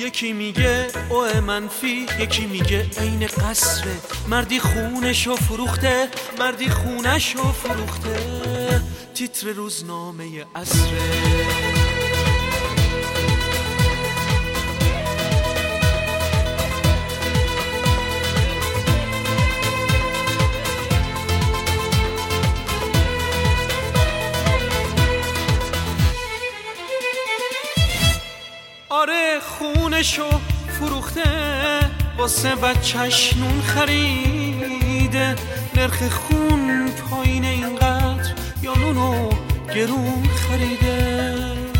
یکی میگه اوه منفی، یکی میگه عین قصره. مردی خونشو فروخته، مردی خونشو فروخته. تیتر روزنامه عصره. آره خونشو فروخته، واسه بچه‌ش نون خریده. نرخ خون پایین اینقدر یا نونو گرون خریده.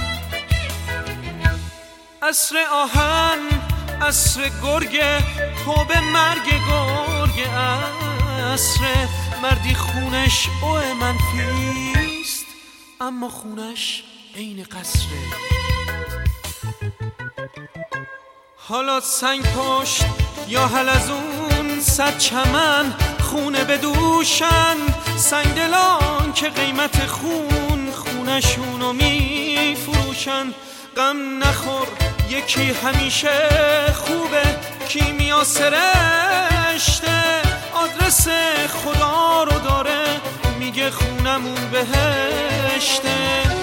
عصر آهن، عصر گرگه، توبه مرگ گرگ. عصر مردی خونش اوه منفیست، اما خونش عین قصره. حالا سنگ پشت یا حلزون، صد چمن خونه بدوشن. سنگ دلان که قیمت خونشونو میفروشن. غم نخور یکی همیشه خوبه، کیمیا سرشته. آدرس خدا رو داره، میگه خونمون بهشته.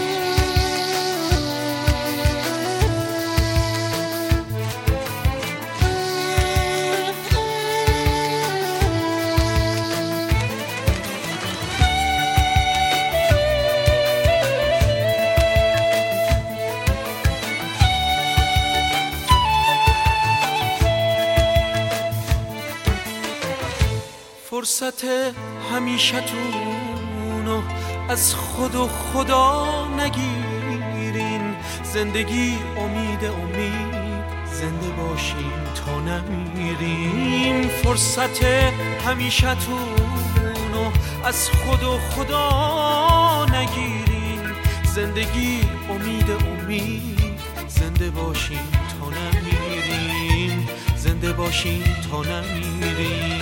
فرصت همیشه تونو از خود و خدا نگیرین. زندگی امید، زنده باشین تا نمیرین. فرصت همیشه تونو از خود و خدا نگیرین. زندگی امید، زنده باشین تا نمیرین. زنده باشین تا نمیرین.